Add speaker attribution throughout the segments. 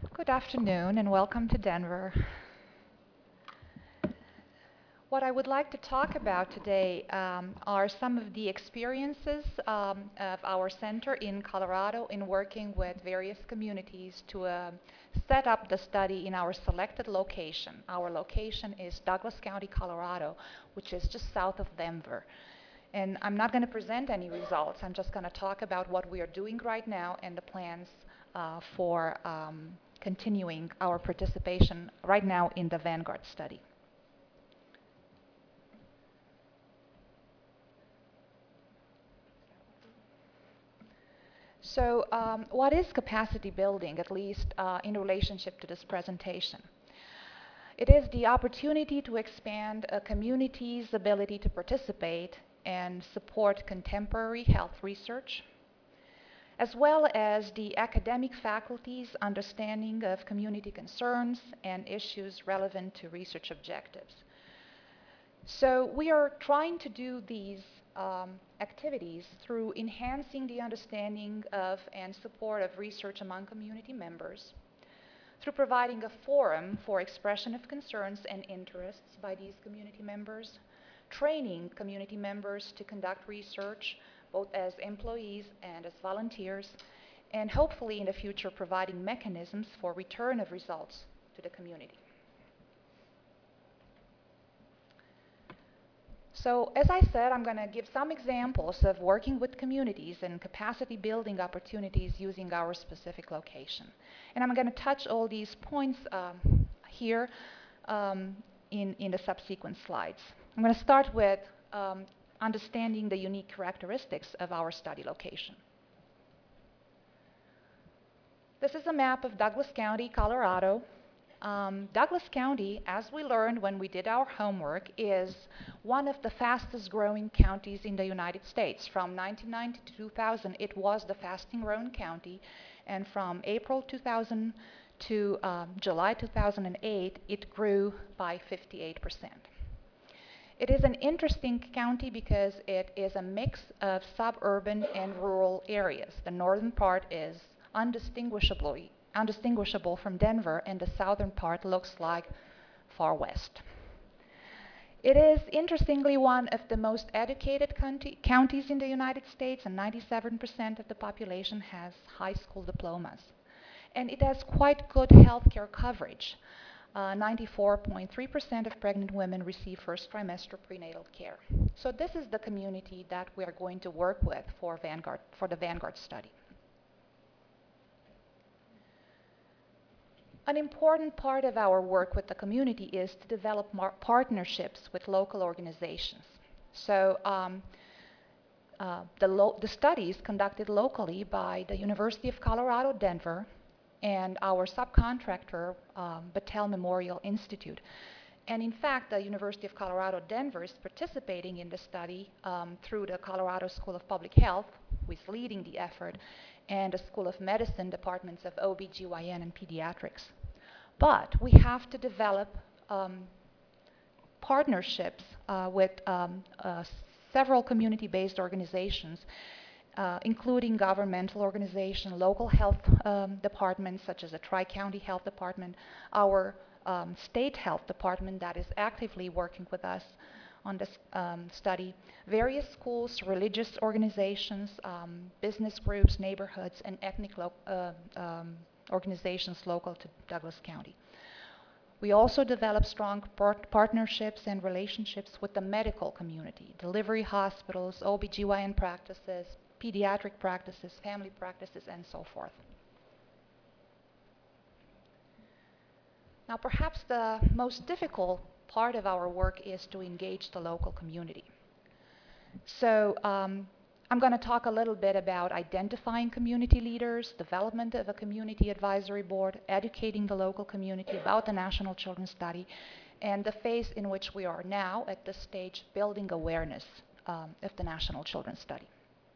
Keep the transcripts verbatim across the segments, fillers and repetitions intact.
Speaker 1: Good afternoon and welcome to Denver. What I would like to talk about today um, are some of the experiences um, of our center in Colorado in working with various communities to uh, set up the study in our selected location. Our location is Douglas County, Colorado, which is just south of Denver. And I'm not going to present any results. I'm just going to talk about what we are doing right now and the plans uh, for um, continuing our participation right now in the Vanguard study. So um, what is capacity building, at least uh, in relationship to this presentation? It is the opportunity to expand a community's ability to participate and support contemporary health research, as well as the academic faculty's understanding of community concerns and issues relevant to research objectives. So we are trying to do these um, activities through enhancing the understanding of and support of research among community members, through providing a forum for expression of concerns and interests by these community members, training community members to conduct research both as employees and as volunteers, and hopefully in the future providing mechanisms for return of results to the community. So as I said, I'm going to give some examples of working with communities and capacity building opportunities using our specific location. And I'm going to touch all these points um, here um, in, in the subsequent slides. I'm going to start with um, understanding the unique characteristics of our study location. This is a map of Douglas County, Colorado. Um, Douglas County, as we learned when we did our homework, is one of the fastest growing counties in the United States. From nineteen ninety to two thousand, it was the fastest growing county, and from April two thousand to um, July two thousand eight, it grew by fifty-eight percent. It is an interesting county because it is a mix of suburban and rural areas. The northern part is undistinguishably undistinguishable from Denver, and the southern part looks like far west. It is interestingly one of the most educated county, counties in the United States, and ninety-seven percent of the population has high school diplomas. And it has quite good healthcare coverage. ninety-four point three percent of pregnant women receive first trimester prenatal care. So this is the community that we are going to work with for Vanguard, for the Vanguard study. An important part of our work with the community is to develop partnerships with local organizations. So um, uh, the, the study is conducted locally by the University of Colorado, Denver, and our subcontractor, um, Battelle Memorial Institute. And in fact, the University of Colorado, Denver is participating in the study um, through the Colorado School of Public Health, who is leading the effort, and the School of Medicine departments of O B G Y N and pediatrics. But we have to develop um, partnerships uh, with um, uh, several community-based organizations, uh, including governmental organizations, local health um, departments, such as the Tri-County Health Department, our um, state health department that is actively working with us on this um, study, various schools, religious organizations, um, business groups, neighborhoods, and ethnic lo uh, um, organizations local to Douglas County. We also develop strong part partnerships and relationships with the medical community, delivery hospitals, O B G Y N practices, pediatric practices, family practices, and so forth. Now, perhaps the most difficult part of our work is to engage the local community. So um, I'm going to talk a little bit about identifying community leaders, development of a community advisory board, educating the local community about the National Children's Study, and the phase in which we are now at this stage, building awareness um, of the National Children's Study.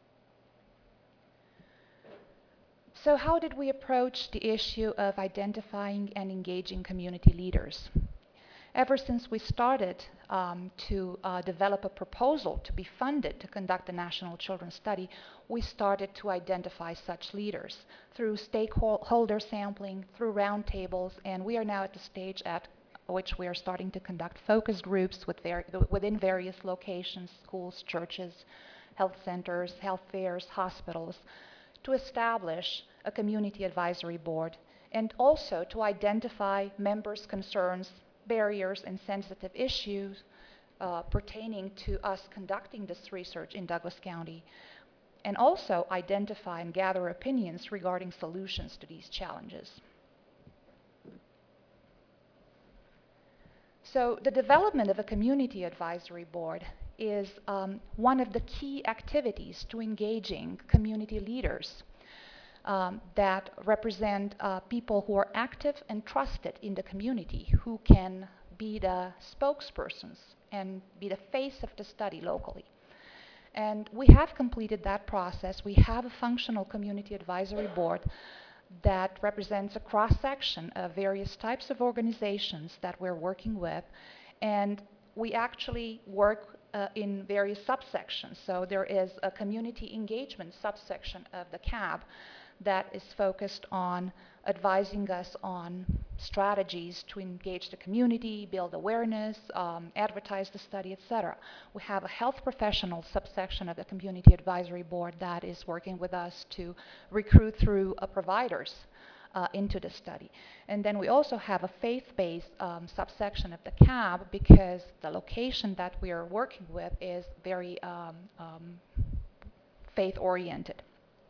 Speaker 1: So how did we approach the issue of identifying and engaging community leaders? Ever since we started um, to uh, develop a proposal to be funded to conduct the National Children's Study, we started to identify such leaders through stakeholder sampling, through roundtables, and we are now at the stage at which we are starting to conduct focus groups with var within various locations, schools, churches, health centers, health fairs, hospitals, to establish a community advisory board and also to identify members' concerns, barriers, and sensitive issues uh, pertaining to us conducting this research in Douglas County, and also identify and gather opinions regarding solutions to these challenges. So the development of a community advisory board is um, one of the key activities to engaging community leaders um, that represent uh, people who are active and trusted in the community, who can be the spokespersons and be the face of the study locally. And we have completed that process. We have a functional community advisory board that represents a cross-section of various types of organizations that we're working with. And we actually work uh, in various subsections. So there is a community engagement subsection of the C A B that is focused on advising us on strategies to engage the community, build awareness, um, advertise the study, et cetera. We have a health professional subsection of the Community Advisory Board that is working with us to recruit through uh, providers uh, into the study. And then we also have a faith-based um, subsection of the C A B because the location that we are working with is very um, um, faith-oriented.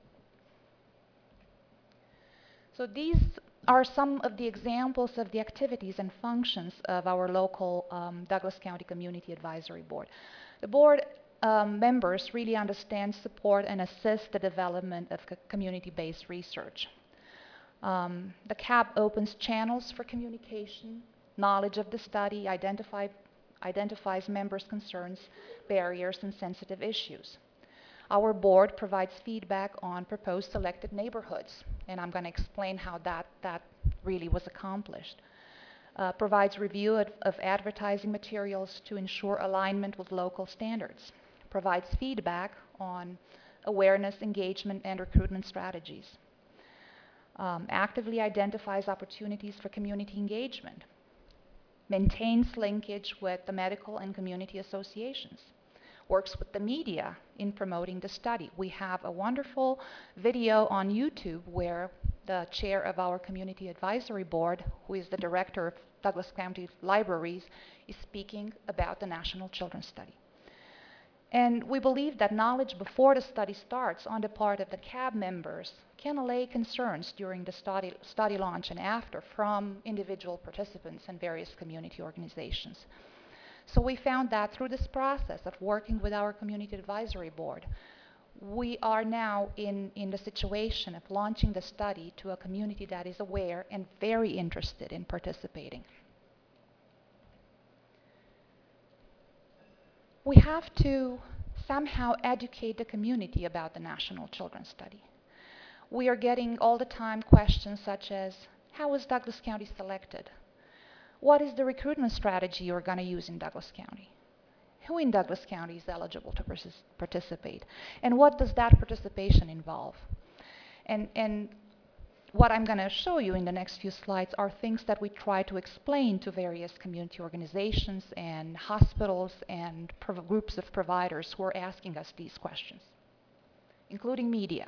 Speaker 1: So these are some of the examples of the activities and functions of our local um, Douglas County Community Advisory Board. The board um, members really understand, support, and assist the development of co community-based research. Um, the C A B opens channels for communication, knowledge of the study, identify, identifies members' concerns, barriers, and sensitive issues. Our board provides feedback on proposed selected neighborhoods, and I'm going to explain how that, that really was accomplished. Uh, provides review of, of advertising materials to ensure alignment with local standards. Provides feedback on awareness, engagement, and recruitment strategies. Um, actively identifies opportunities for community engagement. Maintains linkage with the medical and community associations. Works with the media in promoting the study. We have a wonderful video on YouTube where the chair of our Community Advisory Board, who is the director of Douglas County Libraries, is speaking about the National Children's Study. And we believe that knowledge before the study starts on the part of the C A B members can allay concerns during the study, study launch and after from individual participants and various community organizations. So we found that through this process of working with our Community Advisory Board, we are now in, in the situation of launching the study to a community that is aware and very interested in participating. We have to somehow educate the community about the National Children's Study. We are getting all the time questions such as, how was Douglas County selected? What is the recruitment strategy you're going to use in Douglas County? Who in Douglas County is eligible to participate? And what does that participation involve? And, and what I'm going to show you in the next few slides are things that we try to explain to various community organizations and hospitals and groups of providers who are asking us these questions, including media.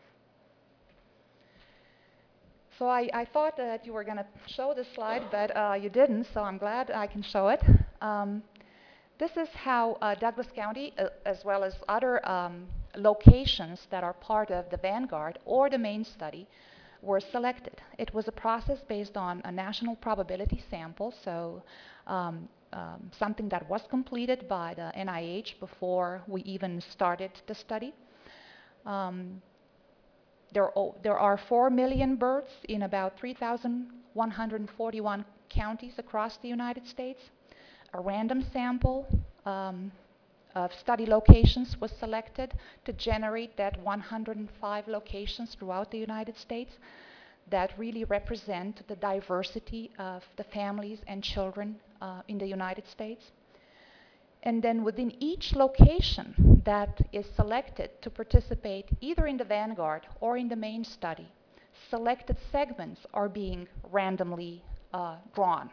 Speaker 1: So I, I thought that you were going to show this slide, but uh, you didn't, so I'm glad I can show it. Um, this is how uh, Douglas County, uh, as well as other um, locations that are part of the Vanguard or the main study, were selected. It was a process based on a national probability sample, so um, um, something that was completed by the N I H before we even started the study. Um, There, there are four million births in about three thousand one hundred forty-one counties across the United States. A random sample um, of study locations was selected to generate that one hundred five locations throughout the United States that really represent the diversity of the families and children uh, in the United States. And then within each location that is selected to participate either in the Vanguard or in the main study, selected segments are being randomly uh, drawn.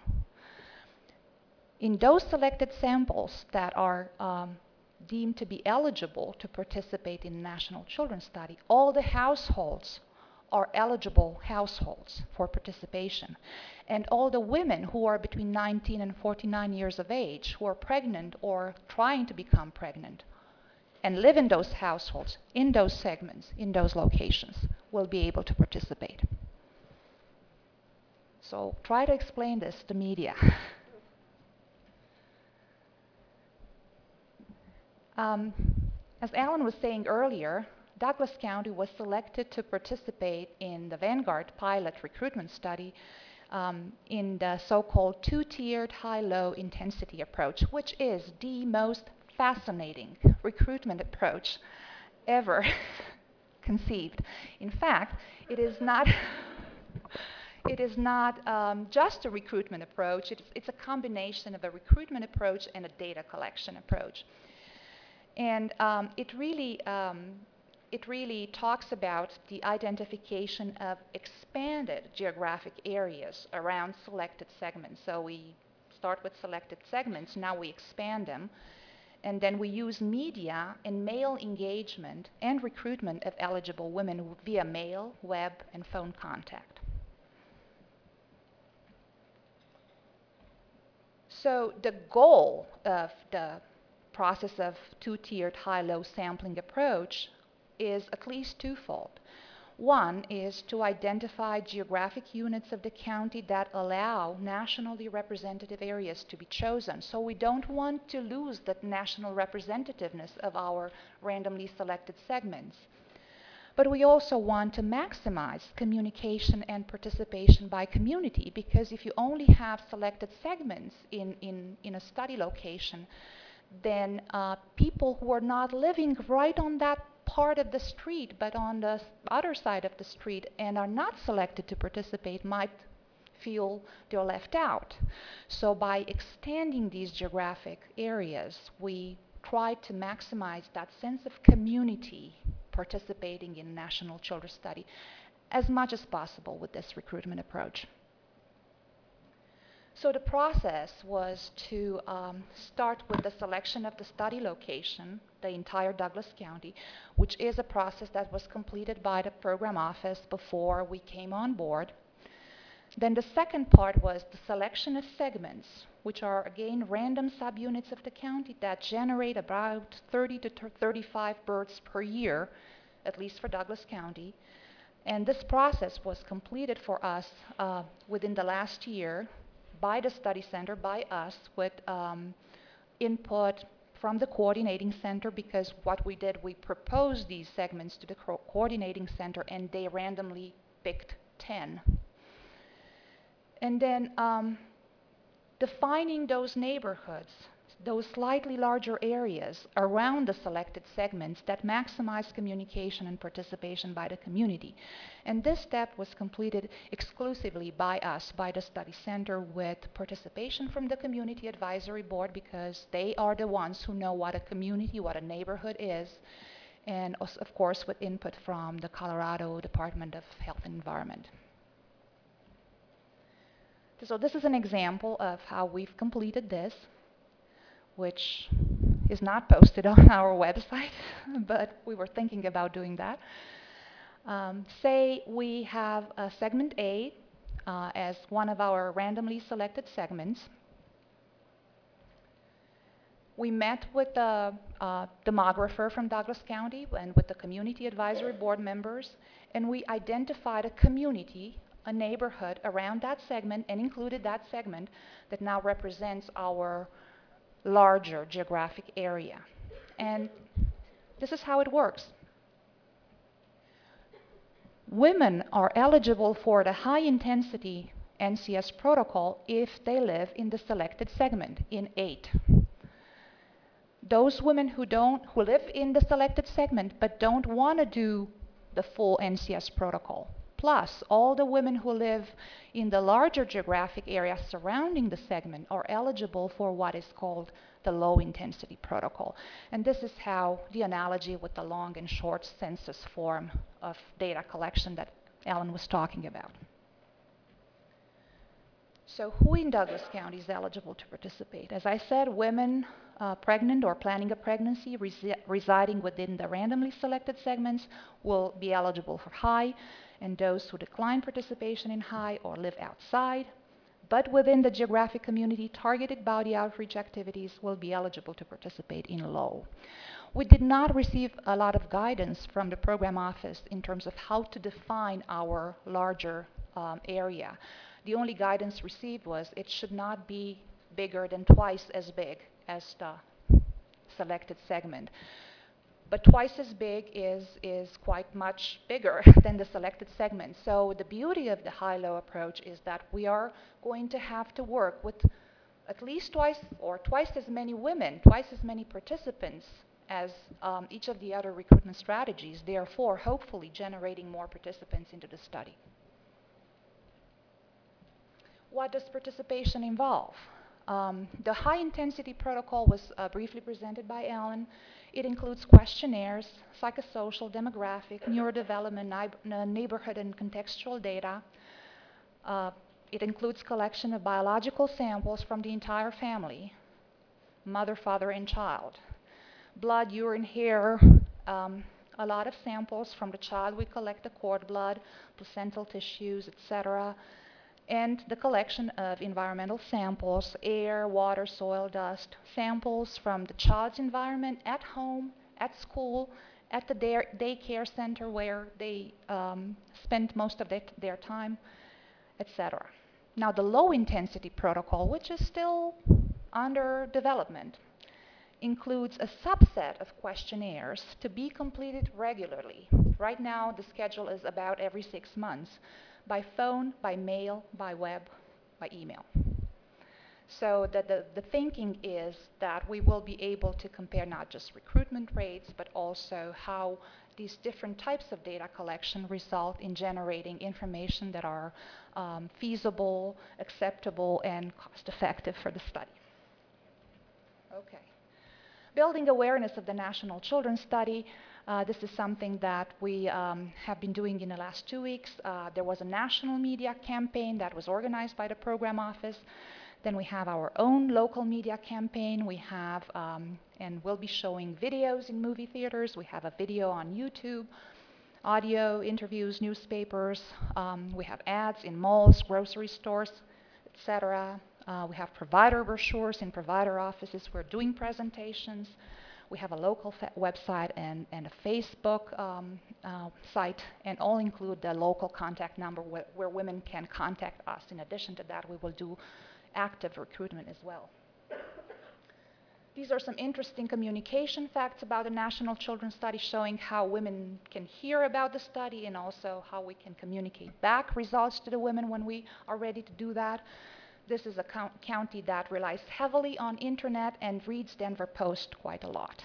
Speaker 1: In those selected samples that are um, deemed to be eligible to participate in National Children's Study, all the households are eligible households for participation. And all the women who are between nineteen and forty-nine years of age, who are pregnant or trying to become pregnant, and live in those households, in those segments, in those locations, will be able to participate. So try to explain this to media. um, as Alan was saying earlier, Douglas County was selected to participate in the Vanguard pilot recruitment study um, in the so-called two-tiered high-low intensity approach, which is the most fascinating recruitment approach ever conceived. In fact, it is not it is not um, just a recruitment approach. It's, it's a combination of a recruitment approach and a data collection approach. And um, it really um, it really talks about the identification of expanded geographic areas around selected segments. So we start with selected segments, now we expand them, and then we use media and mail engagement and recruitment of eligible women via mail, web, and phone contact. So the goal of the process of two-tiered high-low sampling approach is at least twofold. One is to identify geographic units of the county that allow nationally representative areas to be chosen. So we don't want to lose that national representativeness of our randomly selected segments. But we also want to maximize communication and participation by community, because if you only have selected segments in, in, in a study location, then uh, people who are not living right on that part of the street, but on the other side of the street and are not selected to participate might feel they're left out. So by extending these geographic areas, we try to maximize that sense of community participating in National Children's Study as much as possible with this recruitment approach. So the process was to um, start with the selection of the study location, the entire Douglas County, which is a process that was completed by the program office before we came on board. Then the second part was the selection of segments, which are again random subunits of the county that generate about thirty to thirty-five births per year, at least for Douglas County. And this process was completed for us uh, within the last year by the study center, by us, with um, input from the coordinating center, because what we did, we proposed these segments to the co coordinating center and they randomly picked ten. And then um, defining those neighborhoods, those slightly larger areas around the selected segments that maximize communication and participation by the community. And this step was completed exclusively by us, by the study center, with participation from the community advisory board, because they are the ones who know what a community, what a neighborhood is, and also, of course, with input from the Colorado Department of Health and Environment. So this is an example of how we've completed this, which is not posted on our website, but we were thinking about doing that. Um, say we have a segment A uh, as one of our randomly selected segments. We met with the uh, demographer from Douglas County and with the community advisory board members, and we identified a community, a neighborhood around that segment, and included that segment that now represents our larger geographic area. And this is how it works. Women are eligible for the high-intensity N C S protocol if they live in the selected segment in eight. Those women who don't, who live in the selected segment but don't want to do the full N C S protocol, Plus, all the women who live in the larger geographic area surrounding the segment are eligible for what is called the low intensity protocol. And this is how the analogy with the long and short census form of data collection that Ellen was talking about. So who in Douglas County is eligible to participate? As I said, women uh, pregnant or planning a pregnancy resi residing within the randomly selected segments will be eligible for high, and those who decline participation in high or live outside, but within the geographic community targeted by the outreach activities will be eligible to participate in low. We did not receive a lot of guidance from the program office in terms of how to define our larger um, area. The only guidance received was it should not be bigger than twice as big as the selected segment. But twice as big is, is quite much bigger than the selected segment. So the beauty of the high-low approach is that we are going to have to work with at least twice or twice as many women, twice as many participants as um, each of the other recruitment strategies, therefore hopefully generating more participants into the study. What does participation involve? Um, the high-intensity protocol was uh, briefly presented by Ellen. It includes questionnaires, psychosocial, demographic, neurodevelopment, neighborhood, and contextual data. Uh, it includes collection of biological samples from the entire family, mother, father, and child. Blood, urine, hair, um, a lot of samples from the child. We collect the cord blood, placental tissues, et cetera, and the collection of environmental samples, air, water, soil, dust, samples from the child's environment at home, at school, at the day daycare center where they um, spend most of their, their time, et cetera. Now, the low-intensity protocol, which is still under development, includes a subset of questionnaires to be completed regularly. Right now, the schedule is about every six months. By phone, by mail, by web, by email. So the, the, the thinking is that we will be able to compare not just recruitment rates, but also how these different types of data collection result in generating information that are um, feasible, acceptable, and cost-effective for the study. Okay. Building awareness of the National Children's Study. Uh, this is something that we um, have been doing in the last two weeks. Uh, there was a national media campaign that was organized by the program office. Then we have our own local media campaign. We have, um, and we'll be showing videos in movie theaters. We have a video on YouTube, audio, interviews, newspapers. Um, we have ads in malls, grocery stores, et cetera. Uh, we have provider brochures in provider offices. We're doing presentations. We have a local website and, and a Facebook um, uh, site, and all include the local contact number wh where women can contact us. In addition to that, we will do active recruitment as well. These are some interesting communication facts about the National Children's Study, showing how women can hear about the study and also how we can communicate back results to the women when we are ready to do that. This is a co county that relies heavily on internet and reads Denver Post quite a lot.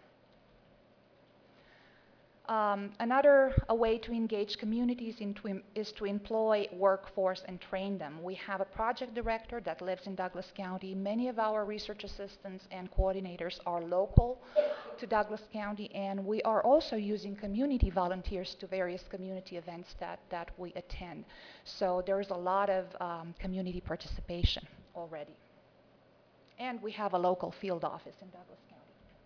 Speaker 1: Um, another a way to engage communities in to is to employ workforce and train them. We have a project director that lives in Douglas County. Many of our research assistants and coordinators are local to Douglas County, and we are also using community volunteers to various community events that, that we attend. So there is a lot of um, community participation already. And we have a local field office in Douglas County.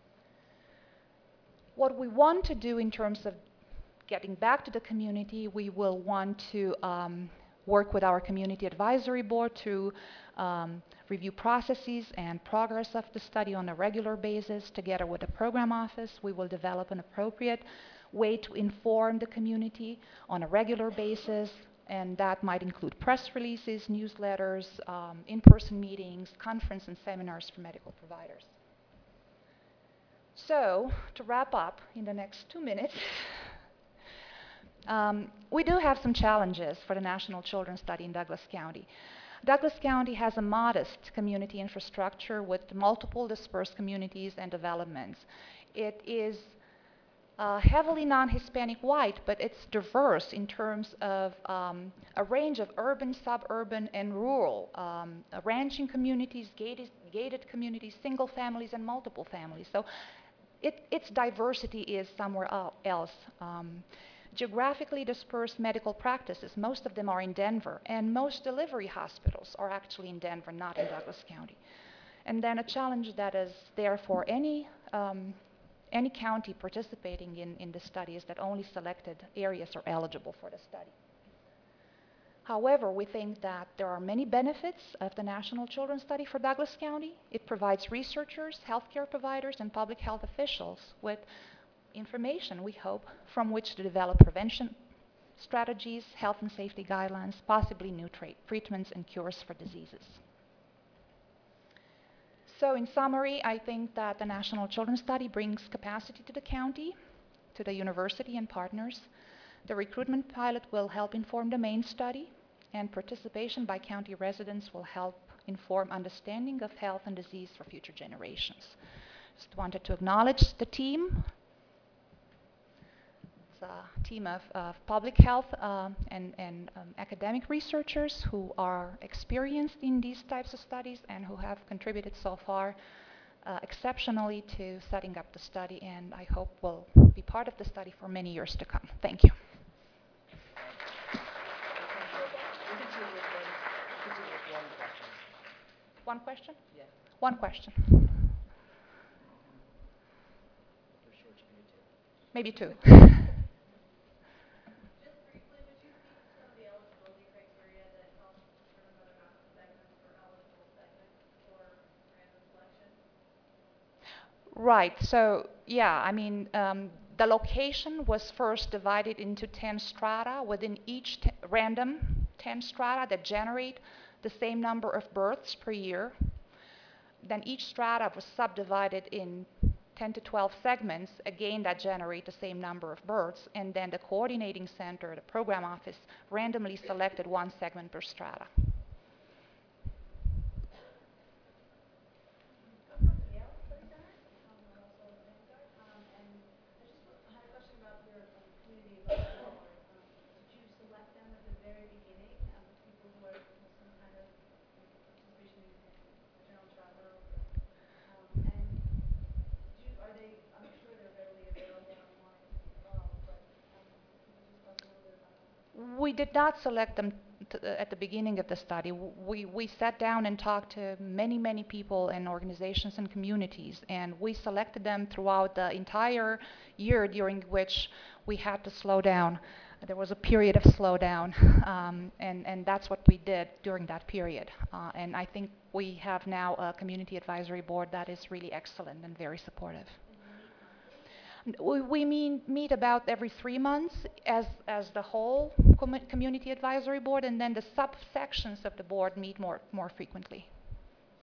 Speaker 1: What we want to do in terms of getting back to the community, we will want to um, work with our community advisory board to um, review processes and progress of the study on a regular basis. Together with the program office, we will develop an appropriate way to inform the community on a regular basis, and that might include press releases, newsletters, um, in-person meetings, conference and seminars for medical providers. So, to wrap up in the next two minutes, um, we do have some challenges for the National Children's Study in Douglas County. Douglas County has a modest community infrastructure with multiple dispersed communities and developments. It is uh, heavily non-Hispanic white, but it's diverse in terms of um, a range of urban, suburban, and rural, um, uh, ranching communities, gated, gated communities, single families, and multiple families. So it, its diversity is somewhere else. Um, geographically dispersed medical practices, most of them are in Denver, and most delivery hospitals are actually in Denver, not in Douglas County. And then a challenge that is there for any um, any county participating in, in the study is that only selected areas are eligible for the study. However, we think that there are many benefits of the National Children's Study for Douglas County. It provides researchers, healthcare providers, and public health officials with information, we hope, from which to develop prevention strategies, health and safety guidelines, possibly new treatments and cures for diseases. So in summary, I think that the National Children's Study brings capacity to the county, to the university and partners. The recruitment pilot will help inform the main study, and participation by county residents will help inform understanding of health and disease for future generations. Just wanted to acknowledge the team. It's a team of, of public health um, and, and um, academic researchers who are experienced in these types of studies and who have contributed so far uh, exceptionally to setting up the study, and I hope will be part of the study for many years to come. Thank you. One question? Yeah. One question. Maybe two. Right. So, yeah, I mean, um, the location was first divided into ten strata. Within each t random ten strata that generate the same number of births per year. Then each strata was subdivided in ten to twelve segments, again, that generate the same number of births. And then the coordinating center, the program office, randomly selected one segment per strata. We did not select them t uh, at the beginning of the study. We, we sat down and talked to many, many people and organizations and communities, and we selected them throughout the entire year during which we had to slow down. There was a period of slowdown, um, and, and that's what we did during that period. Uh, and I think we have now a community advisory board that is really excellent and very supportive. We, we mean, meet about every three months as, as the whole com community advisory board, and then the subsections of the board meet more, more frequently.